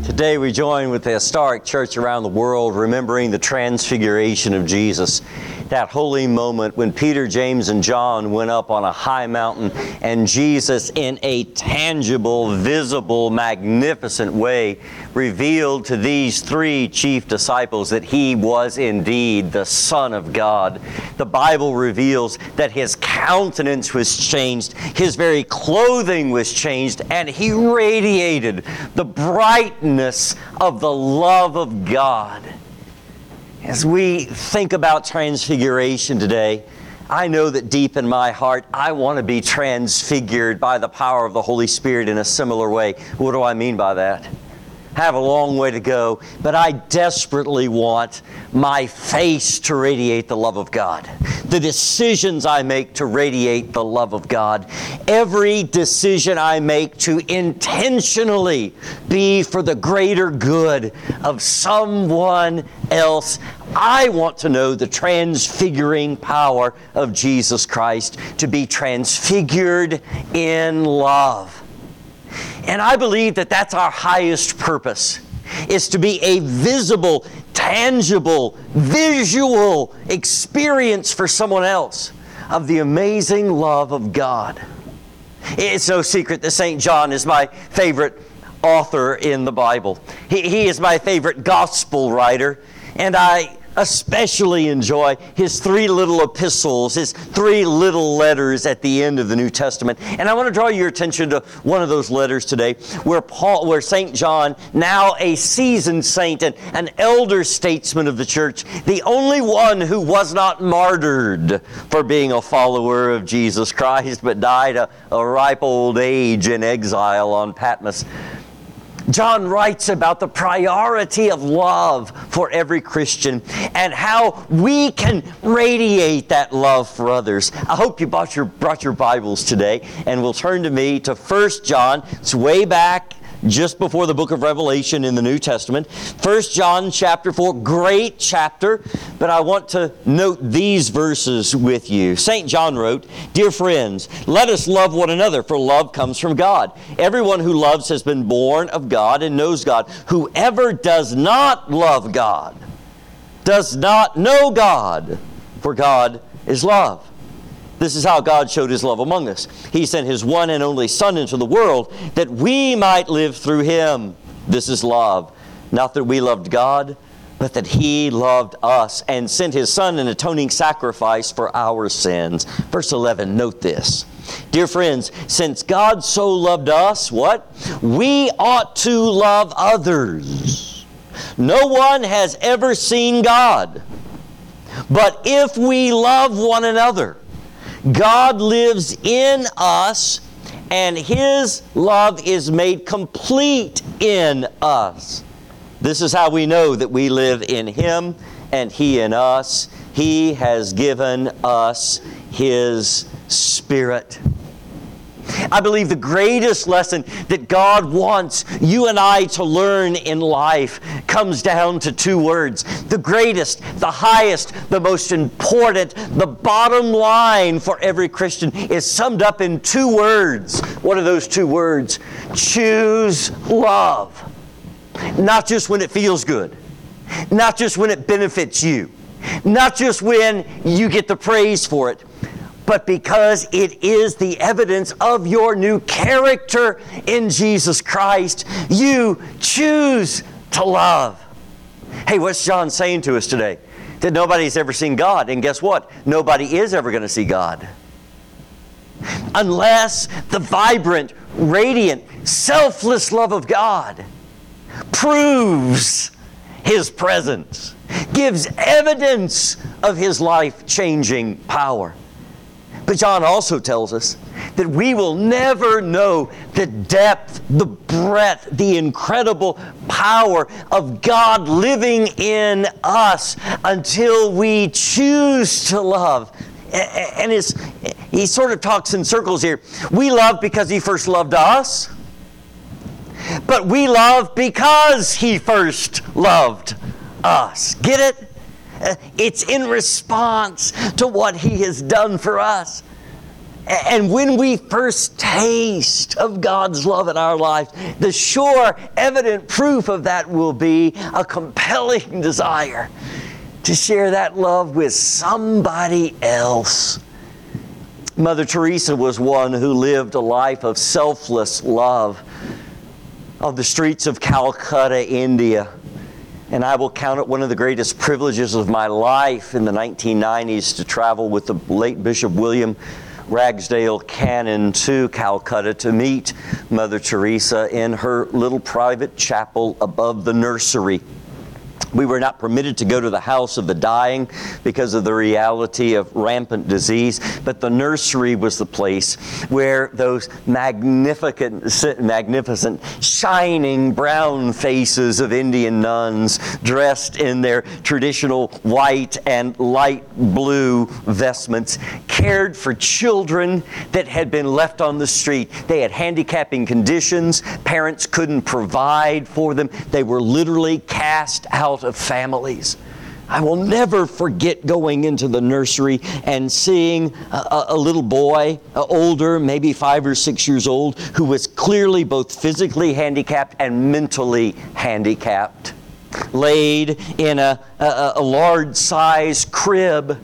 Today we join with the historic church around the world remembering the transfiguration of Jesus. That holy moment when Peter, James, and John went up on a high mountain and Jesus, in a tangible, visible, magnificent way, revealed to these three chief disciples that He was indeed the Son of God. The Bible reveals that His countenance was changed, His very clothing was changed, and He radiated the brightness of the love of God. As we think about transfiguration today, I know that deep in my heart, I want to be transfigured by the power of the Holy Spirit in a similar way. What do I mean by that? I have a long way to go, but I desperately want my face to radiate the love of God. The decisions I make to radiate the love of God. Every decision I make to intentionally be for the greater good of someone else. I want to know the transfiguring power of Jesus Christ, to be transfigured in love. And I believe that that's our highest purpose, is to be a visible, tangible, visual experience for someone else of the amazing love of God. It's no secret that St. John is my favorite author in the Bible. He is my favorite gospel writer, and I especially enjoy his three little epistles, his three little letters at the end of the New Testament. And I want to draw your attention to one of those letters today, where St. John, now a seasoned saint and an elder statesman of the church, the only one who was not martyred for being a follower of Jesus Christ, but died a ripe old age in exile on Patmos. John writes about the priority of love for every Christian and how we can radiate that love for others. I hope you brought your Bibles today, and we'll turn to me to 1 John. It's way back just before the book of Revelation in the New Testament. 1 John chapter 4, great chapter, but I want to note these verses with you. St. John wrote, "Dear friends, let us love one another, for love comes from God. Everyone who loves has been born of God and knows God. Whoever does not love God does not know God, for God is love. This is how God showed His love among us. He sent His one and only Son into the world that we might live through Him. This is love. Not that we loved God, but that He loved us and sent His Son an atoning sacrifice for our sins." Verse 11, note this. "Dear friends, since God so loved us," what? "We ought to love others. No one has ever seen God. But if we love one another, God lives in us, and His love is made complete in us. This is how we know that we live in Him and He in us. He has given us His Spirit." I believe the greatest lesson that God wants you and I to learn in life comes down to two words. The greatest, the highest, the most important, the bottom line for every Christian is summed up in two words. What are those two words? Choose love. Not just when it feels good. Not just when it benefits you. Not just when you get the praise for it, but because it is the evidence of your new character in Jesus Christ. You choose to love. Hey, what's John saying to us today? That nobody's ever seen God, and guess what? Nobody is ever going to see God. Unless the vibrant, radiant, selfless love of God proves His presence, gives evidence of His life-changing power. But John also tells us that we will never know the depth, the breadth, the incredible power of God living in us until we choose to love. And he sort of talks in circles here. We love because He first loved us, but we love because He first loved us. Get it? It's in response to what He has done for us. And when we first taste of God's love in our lives, the sure, evident proof of that will be a compelling desire to share that love with somebody else. Mother Teresa was one who lived a life of selfless love. On the streets of Calcutta, India, and I will count it one of the greatest privileges of my life in the 1990s to travel with the late Bishop William Ragsdale Cannon to Calcutta to meet Mother Teresa in her little private chapel above the nursery. We were not permitted to go to the house of the dying because of the reality of rampant disease, but the nursery was the place where those magnificent, shining brown faces of Indian nuns dressed in their traditional white and light blue vestments cared for children that had been left on the street. They had handicapping conditions. Parents couldn't provide for them. They were literally cast out of families. I will never forget going into the nursery and seeing a little boy, older, maybe 5 or 6 years old, who was clearly both physically handicapped and mentally handicapped, laid in a large-sized crib.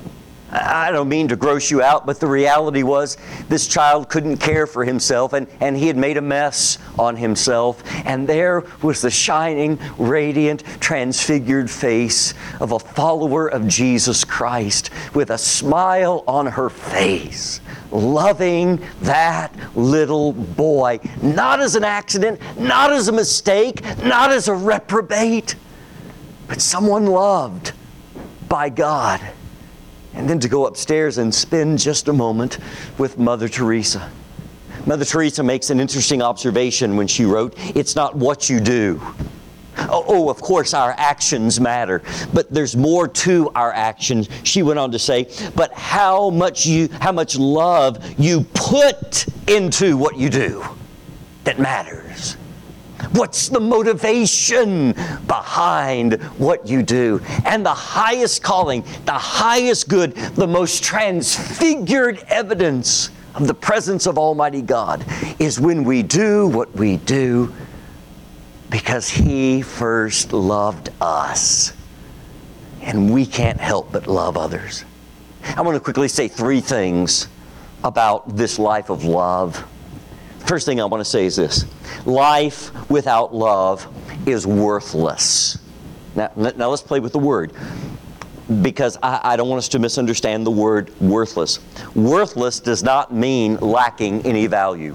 I don't mean to gross you out, but the reality was this child couldn't care for himself, and he had made a mess on himself. And there was the shining, radiant, transfigured face of a follower of Jesus Christ with a smile on her face, loving that little boy, not as an accident, not as a mistake, not as a reprobate, but someone loved by God. And then to go upstairs and spend just a moment with Mother Teresa. Mother Teresa makes an interesting observation when she wrote, "It's not what you do." Oh, of course our actions matter, but there's more to our actions. She went on to say, but how much love you put into what you do that matters. What's the motivation behind what you do? And the highest calling, the highest good, the most transfigured evidence of the presence of Almighty God is when we do what we do because He first loved us. And we can't help but love others. I want to quickly say 3 things about this life of love. First thing I want to say is this. Life without love is worthless. Now let's play with the word, because I don't want us to misunderstand the word worthless. Worthless does not mean lacking any value.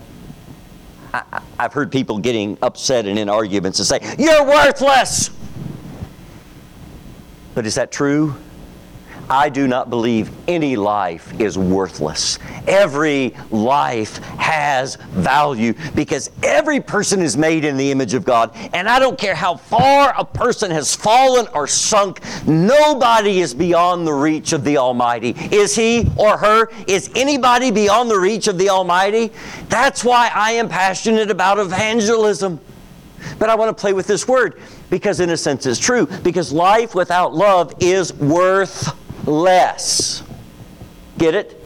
I've heard people getting upset and in arguments and say, "You're worthless!" But is that true? I do not believe any life is worthless. Every life has value because every person is made in the image of God. And I don't care how far a person has fallen or sunk, nobody is beyond the reach of the Almighty. Is he or her? Is anybody beyond the reach of the Almighty? That's why I am passionate about evangelism. But I want to play with this word because in a sense it's true. Because life without love is worthless. Get it?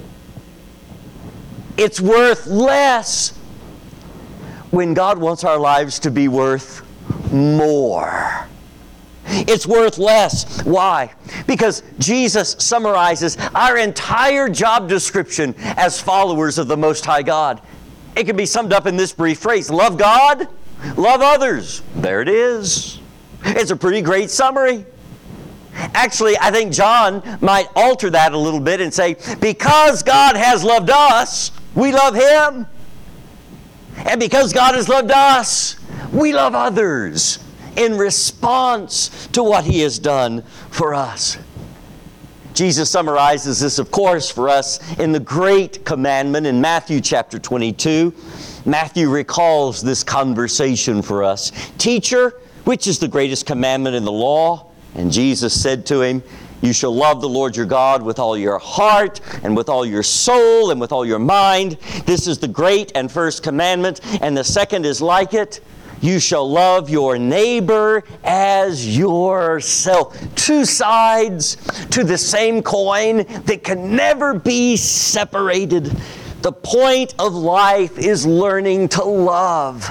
It's worth less when God wants our lives to be worth more. It's worth less. Why? Because Jesus summarizes our entire job description as followers of the Most High God. It can be summed up in this brief phrase: love God, love others. There it is. It's a pretty great summary. Actually, I think John might alter that a little bit and say, because God has loved us, we love Him. And because God has loved us, we love others in response to what He has done for us. Jesus summarizes this, of course, for us in the great commandment in Matthew chapter 22. Matthew recalls this conversation for us. Teacher, which is the greatest commandment in the law? And Jesus said to him, you shall love the Lord your God with all your heart and with all your soul and with all your mind. This is the great and first commandment. And the second is like it. You shall love your neighbor as yourself. Two sides to the same coin that can never be separated. The point of life is learning to love.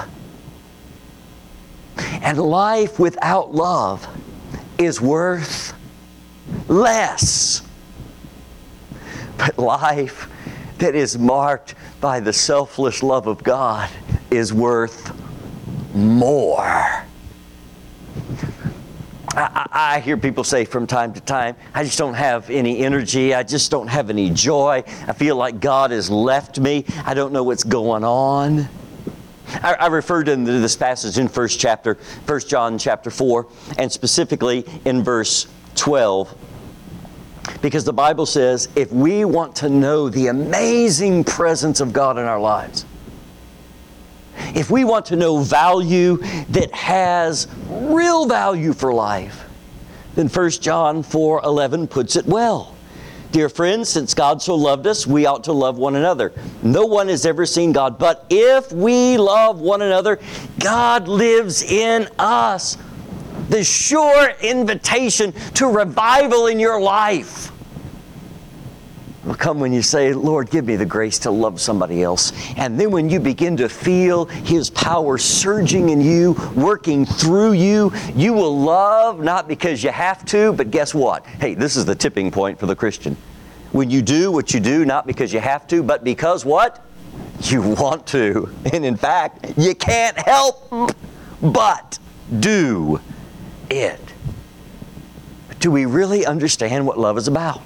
And life without love is worth less. But life that is marked by the selfless love of God is worth more. I hear people say from time to time, I just don't have any energy. I just don't have any joy. I feel like God has left me. I don't know what's going on. I referred to this passage in 1 John chapter 4, and specifically in verse 12. Because the Bible says, if we want to know the amazing presence of God in our lives, if we want to know value that has real value for life, then 1 John 4:11 puts it well. Dear friends, since God so loved us, we ought to love one another. No one has ever seen God, but if we love one another, God lives in us. The sure invitation to revival in your life will come when you say, Lord, give me the grace to love somebody else. And then when you begin to feel His power surging in you, working through you, you will love not because you have to, but guess what? Hey, this is the tipping point for the Christian. When you do what you do, not because you have to, but because what? You want to. And in fact, you can't help but do it. Do we really understand what love is about?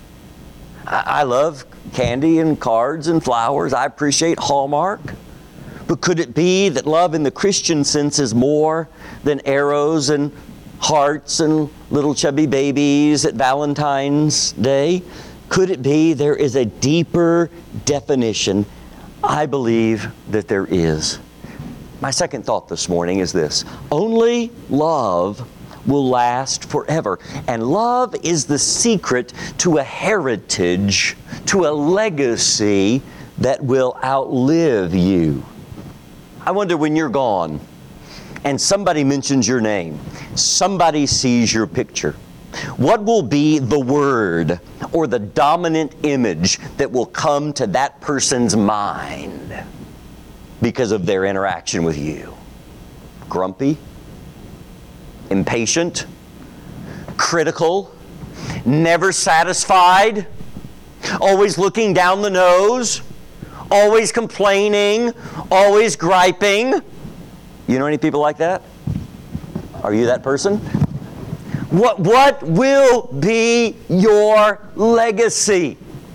I love candy and cards and flowers. I appreciate Hallmark. But could it be that love in the Christian sense is more than arrows and hearts and little chubby babies at Valentine's Day? Could it be there is a deeper definition? I believe that there is. My second thought this morning is this: only love will last forever. And love is the secret to a heritage, to a legacy that will outlive you. I wonder when you're gone and somebody mentions your name, somebody sees your picture, what will be the word or the dominant image that will come to that person's mind because of their interaction with you? Grumpy? Impatient, critical, never satisfied, always looking down the nose, always complaining, always griping. You know any people like that? Are you that person? What will be your legacy?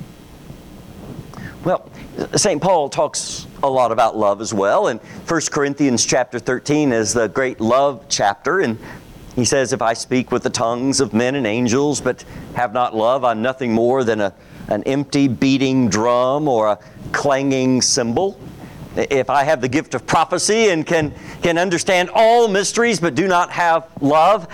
Well, St. Paul talks a lot about love as well, and 1 Corinthians chapter 13 is the great love chapter, and he says, if I speak with the tongues of men and angels, but have not love, I'm nothing more than an empty beating drum or a clanging cymbal. If I have the gift of prophecy and can understand all mysteries, but do not have love,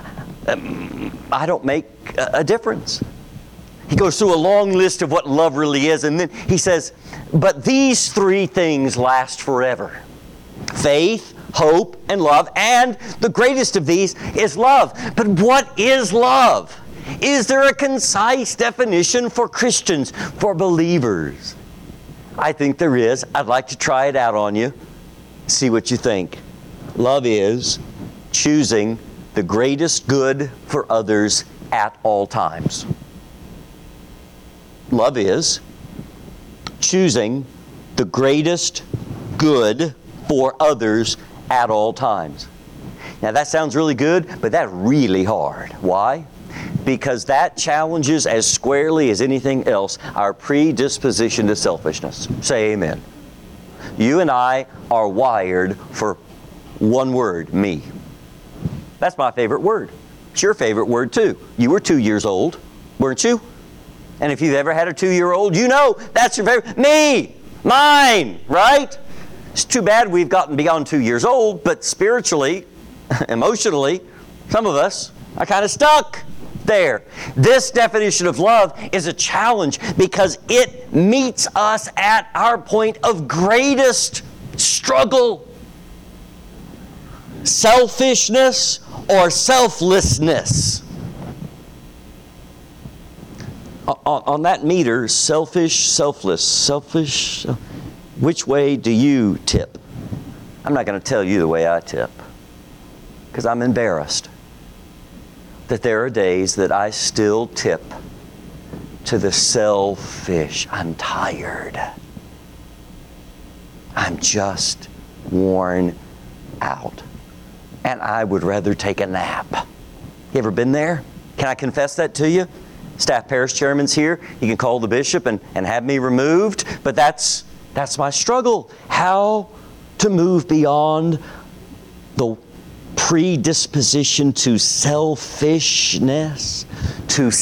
I don't make a difference. He goes through a long list of what love really is, and then he says, but these three things last forever: faith, hope, and love, and the greatest of these is love. But what is love? Is there a concise definition for Christians, for believers? I think there is. I'd like to try it out on you. See what you think. Love is choosing the greatest good for others at all times. Love is choosing the greatest good for others at all times. Now that sounds really good, but that's really hard. Why? Because that challenges as squarely as anything else our predisposition to selfishness. Say amen. You and I are wired for one word: me. That's my favorite word. It's your favorite word too. You were 2 years old, weren't you? And if you've ever had a 2-year-old, you know that's your favorite. Me, mine, right? It's too bad we've gotten beyond 2 years old, but spiritually, emotionally, some of us are kind of stuck there. This definition of love is a challenge because it meets us at our point of greatest struggle. Selfishness or selflessness. On that meter, selfish, selfish, which way do you tip? I'm not going to tell you the way I tip, because I'm embarrassed that there are days that I still tip to the selfish. I'm tired. I'm just worn out. And I would rather take a nap. You ever been there? Can I confess that to you? Staff parish chairman's here. You can call the bishop and have me removed. But that's my struggle. How to move beyond the predisposition to selfishness, to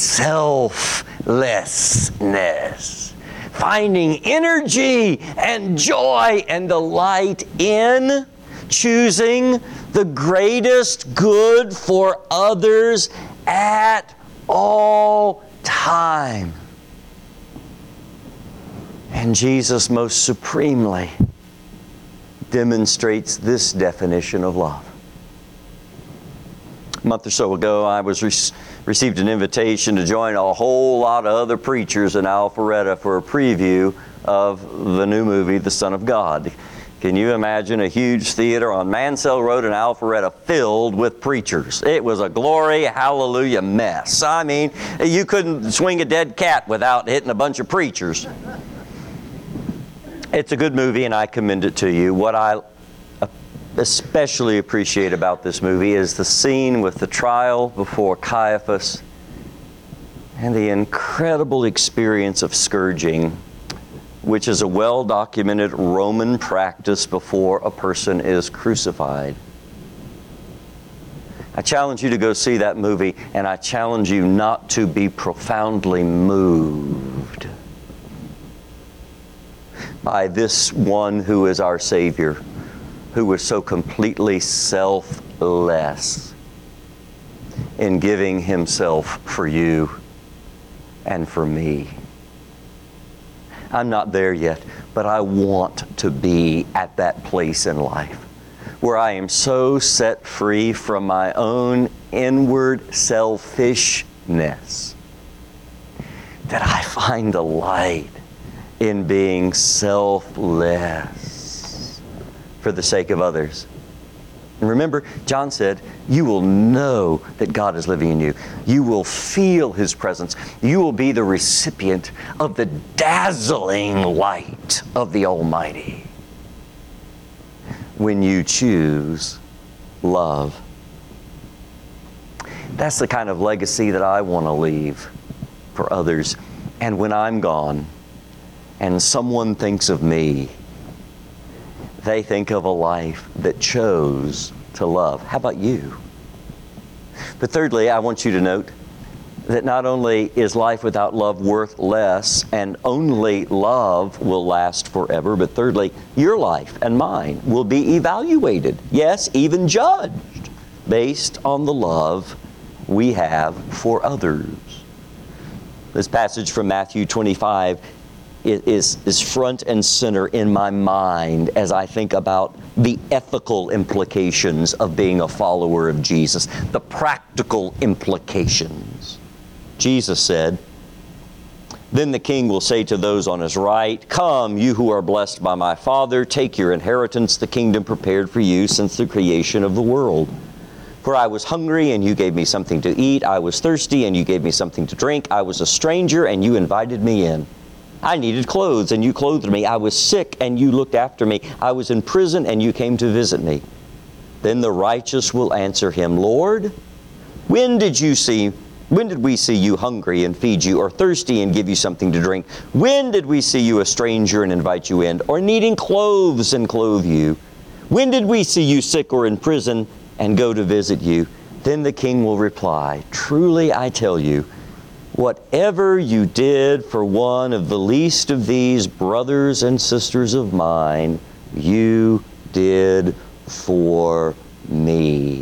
selflessness. Finding energy and joy and delight in choosing the greatest good for others at all time. And Jesus most supremely demonstrates this definition of love. A month or so ago, I received an invitation to join a whole lot of other preachers in Alpharetta for a preview of the new movie, The Son of God. Can you imagine a huge theater on Mansell Road in Alpharetta filled with preachers? It was a glory, hallelujah mess. I mean, you couldn't swing a dead cat without hitting a bunch of preachers. It's a good movie, and I commend it to you. What I especially appreciate about this movie is the scene with the trial before Caiaphas and the incredible experience of scourging, which is a well-documented Roman practice before a person is crucified. I challenge you to go see that movie, and I challenge you not to be profoundly moved by this one who is our Savior, who was so completely selfless in giving Himself for you and for me. I'm not there yet, but I want to be at that place in life where I am so set free from my own inward selfishness that I find delight in being selfless for the sake of others. And remember, John said, you will know that God is living in you. You will feel His presence. You will be the recipient of the dazzling light of the Almighty when you choose love. That's the kind of legacy that I want to leave for others. And when I'm gone and someone thinks of me, they think of a life that chose to love. How about you? But thirdly, I want you to note that not only is life without love worth less, and only love will last forever, but thirdly, your life and mine will be evaluated, yes, even judged, based on the love we have for others. This passage from Matthew 25 is front and center in my mind as I think about the ethical implications of being a follower of Jesus, the practical implications. Jesus said, "Then the king will say to those on his right, 'Come, you who are blessed by my Father, take your inheritance, the kingdom prepared for you since the creation of the world. For I was hungry, and you gave me something to eat. I was thirsty, and you gave me something to drink. I was a stranger, and you invited me in. I needed clothes, and you clothed me. I was sick, and you looked after me. I was in prison, and you came to visit me.' Then the righteous will answer him, 'Lord, when did we see you hungry and feed you, or thirsty and give you something to drink? When did we see you a stranger and invite you in, or needing clothes and clothe you? When did we see you sick or in prison and go to visit you?' Then the king will reply, 'Truly I tell you, whatever you did for one of the least of these brothers and sisters of mine, you did for me.'"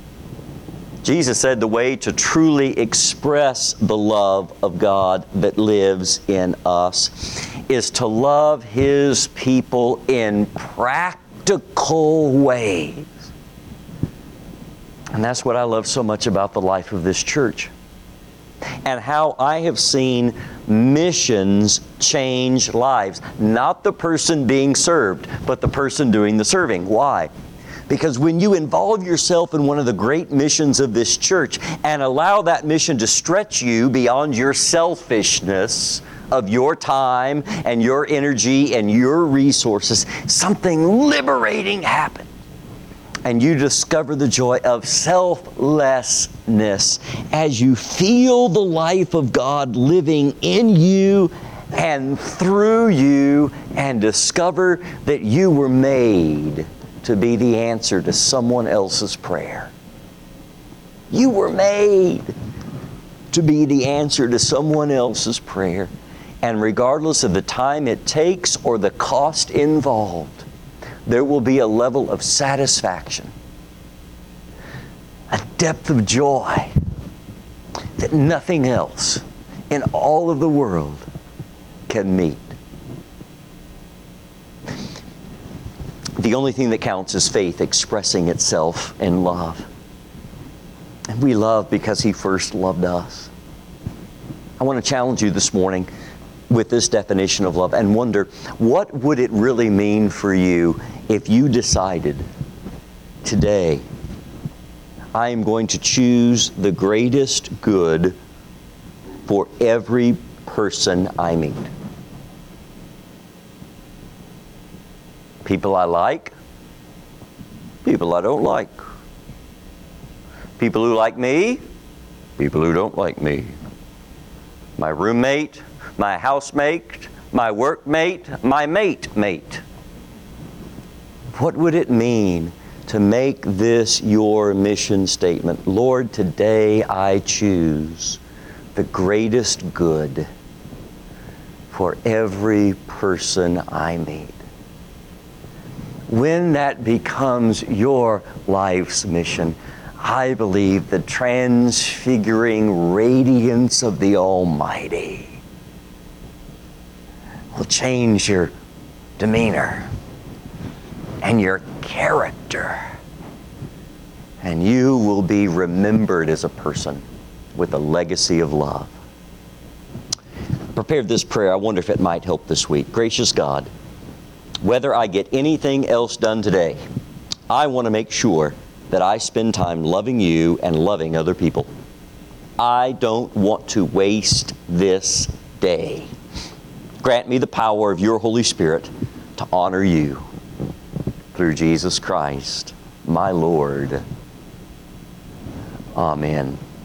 Jesus said the way to truly express the love of God that lives in us is to love His people in practical ways. And that's what I love so much about the life of this church. and how I have seen missions change lives. Not the person being served, but the person doing the serving. Why? Because when you involve yourself in one of the great missions of this church and allow that mission to stretch you beyond your selfishness of your time and your energy and your resources, something liberating happens. And you discover the joy of selflessness as you feel the life of God living in you and through you, and discover that you were made to be the answer to someone else's prayer. You were made to be the answer to someone else's prayer. And regardless of the time it takes or the cost involved, there will be a level of satisfaction, a depth of joy that nothing else in all of the world can meet. The only thing that counts is faith expressing itself in love. And we love because He first loved us. I want to challenge you this morning with this definition of love and wonder, what would it really mean for you if you decided today, I am going to choose the greatest good for every person I meet? People I like, people I don't like. People who like me, people who don't like me. My roommate, my housemate, my workmate, my mate. What would it mean to make this your mission statement? Lord, today I choose the greatest good for every person I meet. When that becomes your life's mission, I believe the transfiguring radiance of the Almighty will change your demeanor and your character, and you will be remembered as a person with a legacy of love. I prepared this prayer. I wonder if it might help this week. Gracious God, whether I get anything else done today, I want to make sure that I spend time loving you and loving other people. I don't want to waste this day. Grant me the power of your Holy Spirit to honor you through Jesus Christ, my Lord. Amen.